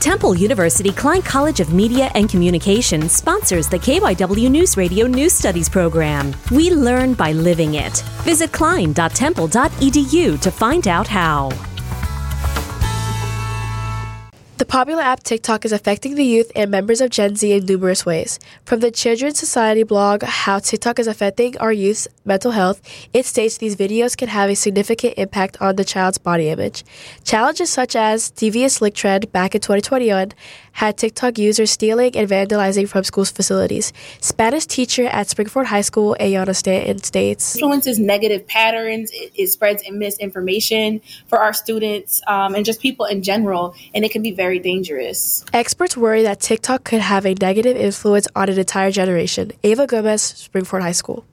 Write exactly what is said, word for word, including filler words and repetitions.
Temple University Klein College of Media and Communication sponsors the K Y W News Radio News Studies program. We learn by living it. Visit klein dot temple dot e d u to find out how. The popular app TikTok is affecting the youth and members of Gen Z in numerous ways. From the Children's Society blog, How TikTok is Affecting Our Youth's Mental Health, it states these videos can have a significant impact on the child's body image. Challenges such as devious lick trend back in twenty twenty-one had TikTok users stealing and vandalizing from school's facilities. Spanish teacher at Springford High School, Ayana Stanton, states, influences negative patterns, it, it spreads misinformation for our students um, and just people in general, and it can be very dangerous. Experts worry that TikTok could have a negative influence on an entire generation. Ava Gomez, Springford High School.